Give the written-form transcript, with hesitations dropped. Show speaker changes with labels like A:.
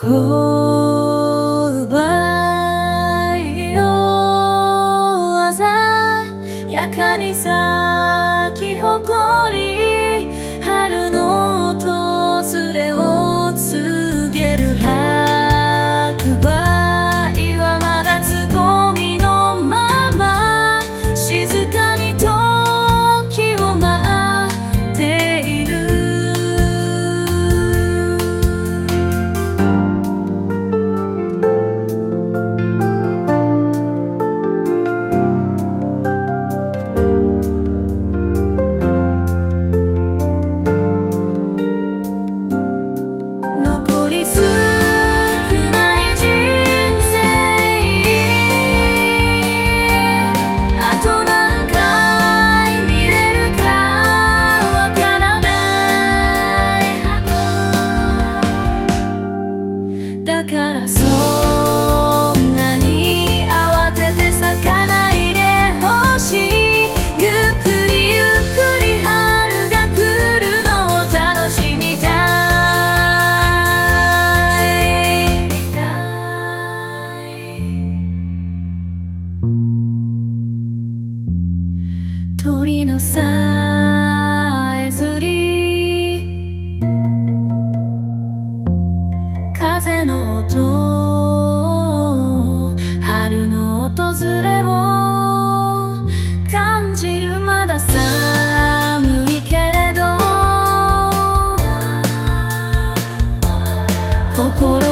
A: 勾配を鮮やかに咲き誇り、春の訪れを告げる。白梅はまだつぼみのまま、静かに時を待っている。残り少ない人生、あと何回見れるかわからない。だからそんなに慌てて咲かないでほしい。ゆっくりゆっくり春が来るのを楽しみたい。鳥のさえずり、風の音、春の訪れを感じる。まだ寒いけれど心